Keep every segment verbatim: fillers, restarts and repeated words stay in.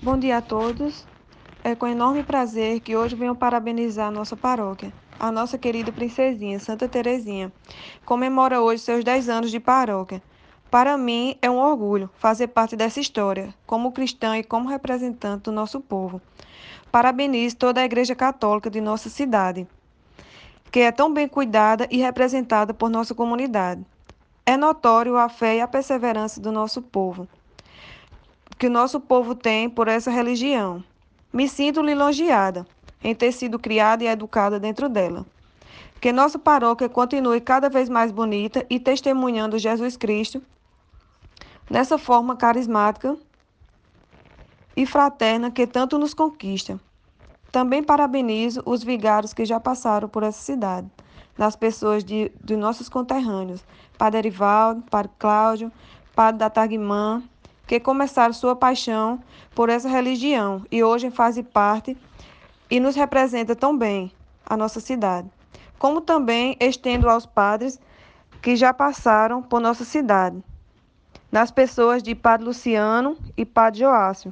Bom dia a todos. É com enorme prazer que hoje venho parabenizar a nossa paróquia. A nossa querida princesinha, Santa Terezinha, comemora hoje seus dez anos de paróquia. Para mim é um orgulho fazer parte dessa história, como cristã e como representante do nosso povo. Parabenizo toda a Igreja Católica de nossa cidade, que é tão bem cuidada e representada por nossa comunidade. É notório a fé e a perseverança do nosso povo, que o nosso povo tem por essa religião. Me sinto lisonjeada em ter sido criada e educada dentro dela. Que nossa paróquia continue cada vez mais bonita e testemunhando Jesus Cristo nessa forma carismática e fraterna que tanto nos conquista. Também parabenizo os vigários que já passaram por essa cidade, nas pessoas de, de nossos conterrâneos, Padre Erivaldo, Padre Cláudio, Padre da Targuimã, que começaram sua paixão por essa religião e hoje fazem parte e nos representa tão bem a nossa cidade. Como também estendo aos padres que já passaram por nossa cidade, nas pessoas de Padre Luciano e Padre Joácio.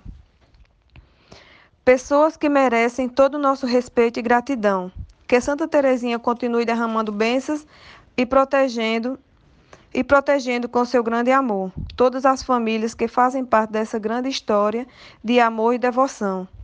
Pessoas que merecem todo o nosso respeito e gratidão. Que Santa Terezinha continue derramando bênçãos e protegendo e protegendo com seu grande amor todas as famílias que fazem parte dessa grande história de amor e devoção.